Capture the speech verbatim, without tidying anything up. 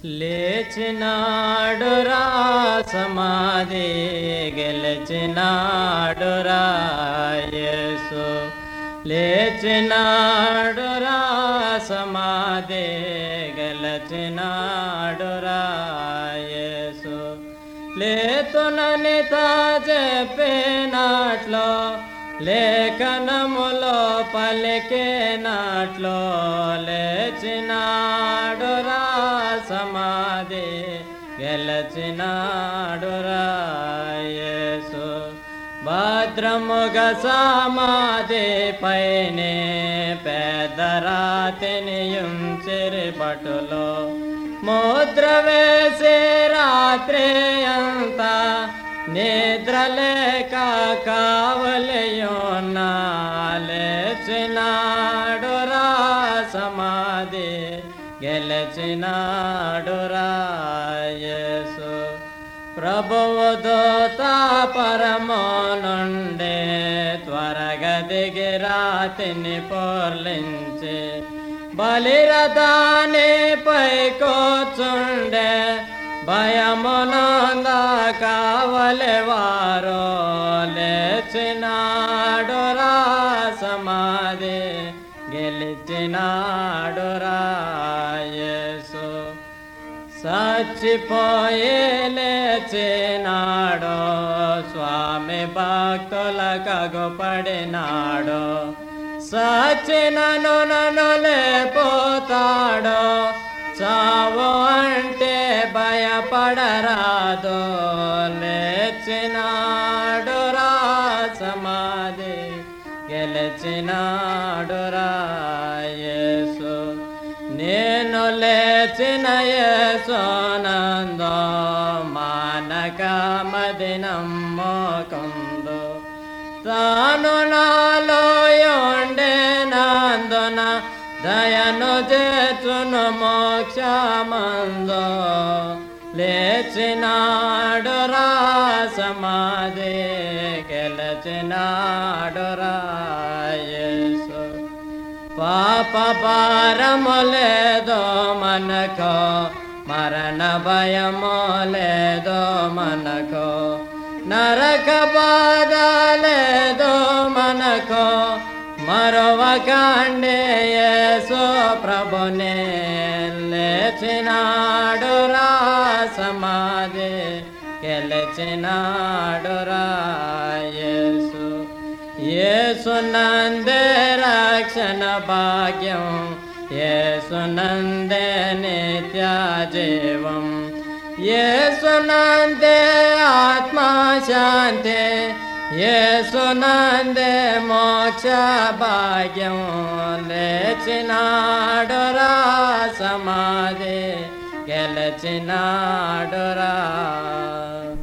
లేచినాడురా సమాధి గెలిచినాడురా యేసు. లేచినాడురా సమాధి గెలిచినాడురా యేసు. లేతునని తా చెప్పినట్లో లేఖనములో పలికినట్లో లేచినాడురా సమాధి గెలిచినాడురా యేసు. భద్రముగా సమాధి పైనే పెద్దరాతిని ఉంచిరి భటులు. ముద్ర వేసి రాత్రి అంతా నిద్రలేక కావలియున్నా లేచినాడురా సమాధి గెలిచినాడురా యేసు. ప్రభువు దూత పరము నుండి త్వరగా దిగి రాతిని పొర్లించి బలిరథానిపై కూర్చుండే భయమునంద కావలివారు లేచినాడురా సమాధి గెలిచినాడురా యేసు. చచ్చిపోయి లేచినాడు స్వామి భక్తులకు అగుపడినాడు. సచ్చినను నన్ను లేపోతాడు చావు అంటే భయపడరాదు. లేచినాడురా సమాధి గెలిచినాడురా యేసు. నేను లేచిన యేసునందు మానక మదినమ్మకుందు. తాను నాలో ఉండేనందున దయను చేర్చును మోక్షమందు. లేచినాడురా సమాధి గెలిచినాడురా యేసు. పాప భారము లేదో మనకు, మరణ భయము లేదో మనకు, నరక బాధ లేదో మనకు. మరొవకండి యేసు ప్రభునే లేచినాడురా సమాధి గెలిచినాడురా యేసు. యేసు నందే రక్షణ భాగ్యం, యేసు నందే నిత్య జీవం, యేసు నందే ఆత్మశాంతి, యేసు నందే మోక్ష భాగ్యం. లేచినాడురా సమాధి గెలిచినాడురా.